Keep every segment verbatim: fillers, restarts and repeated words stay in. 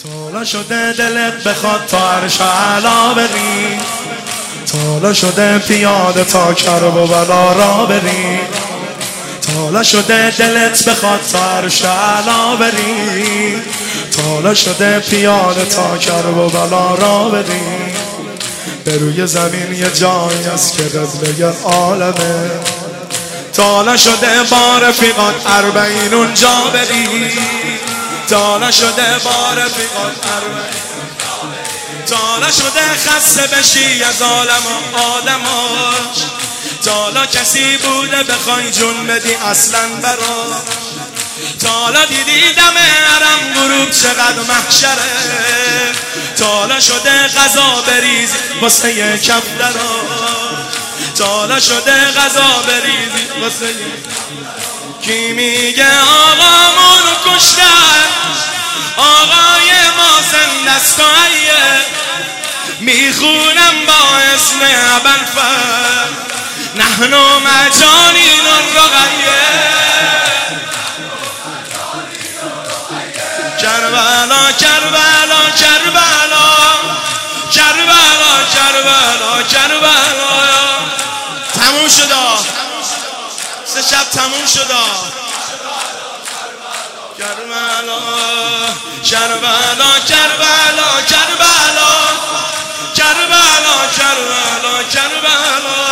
تالا شده دلت بخواد تا عرش اعلا بری، تالا شده پیاده تا کرب و بلا را بری، تالا شده دلت بخواد تا عرش اعلا بری، تالا شده پیاده تا کرب و بلا را بری. به روی زمین یه جایی است که قبله عالمه، تالا شده با رفیقات اربعین اونجا بری، تالا شده با رفیقات اربعین، تالا شده خسته بشی از عالم و آدماش، تالا کسی بوده بخوای جون بدی اصلا برا، تالا دیدی دم حرم غروب چقدر محشره، تالا شده غذا بریزی واسه یه کف درا، تالا شده غذا بریزی واسه یه کی میگه آقامونو کشتن، آقای ما زندست و حیه، میخونم با اسم ابوالفضل نحن مجانین الرقیه، کربلا کربلا کربلا کربلا کربلا کربلا. تموم شد، سه شب تموم شد. کربلا کربلا کربلا کربلا کربلا کربلا کربلا.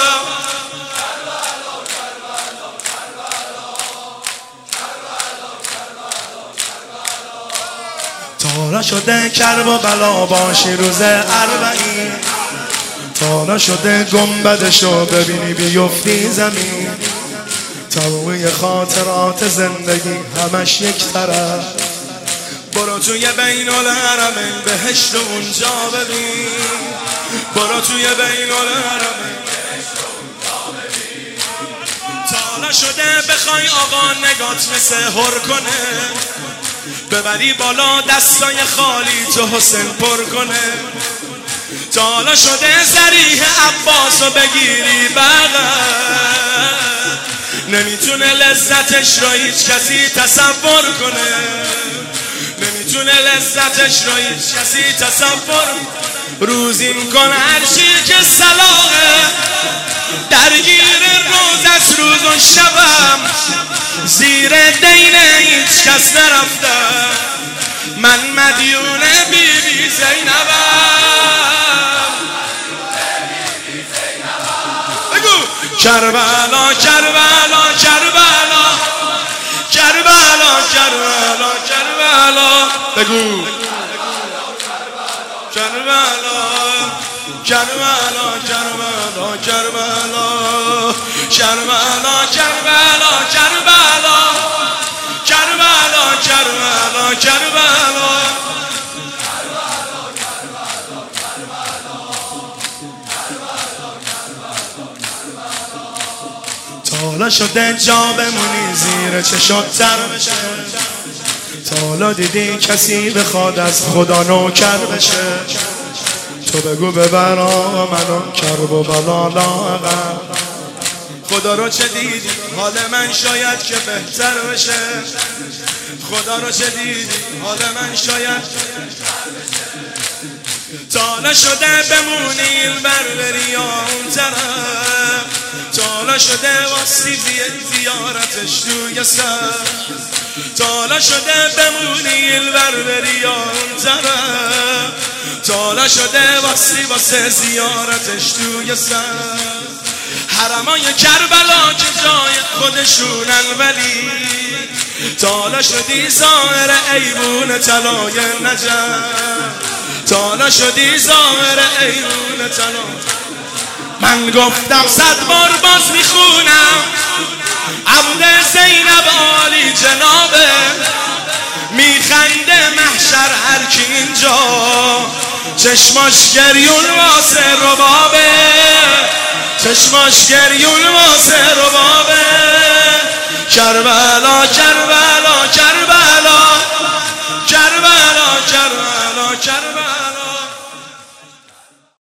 تالا شده کرب و بلا باشی روز اربعین، تالا شده گنبدشو ببینی بیفتی زمین، تمامی خاطرات زندگی همش یک طرف، برو توی بین الحرمین بهشت اونجا ببین، برو توی بین الحرمین بهشت اونجا ببین. تالا شده بخوای آقا نگات مثل هر کنه، ببری بالا دستای خالی تو حسین پر کنه، تالا شده ذریح عباسو بگیری بغل، نمیتونه لذتش رو هیچ کسی تصور کنه، نمیتونه لذتش رو هیچ کسی تصور. روزین کن هر چی که صلاحه، درگیر روز از روز و شبم، زیر دین هیچ کس نرفتم، من مدیون بی بی زینبم. بگو کربلا کربلا کربلا کربلا کربلا کربلا. بگو کربلا کربلا کربلا کربلا کربلا کربلا کربلا کربلا کربلا کربلا. تالا شده جا بمونی زیر چشات تر بشه، تالا دیدی کسی بخواد از خدا نوکر بشه، تو بگو ببرا منو کرب و بلا لاغر. خدا رو چه دیدی حال من شاید که بهتر بشه، خدا رو چه دیدی حال من شاید. تالا شده بمونی این بر بری یا اون طرف، تالا شده واسی زیارتش توی سر، تالا شده بمونی این بر بری یا اون طرف، تالا شده واسی واسه زیارتش توی سر. حرمای کربلا که جای خودشونن ولی، تالا شدی ظاهر ایوون طلای نجف، تالا شدی ظاهر ایوون طلا. من گفتم صد بار باز میخونم، عبد زینب عالی جنابه، میخنده محشر هر کی اینجا، چشماش گریون واسه ربابه، چشماش گریون واسه ربابه. کربلا کربلا